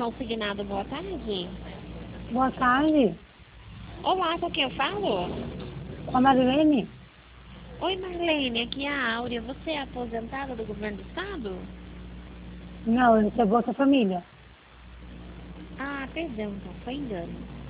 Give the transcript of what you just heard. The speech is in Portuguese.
Consignado, boa tarde. Boa tarde, Olá, com quem eu falo? com a Marilene. Oi, Marlene, aqui é a Áurea. Você é aposentada do governo do estado? Não, eu sou Bolsa Família. Ah, perdão, então, foi engano.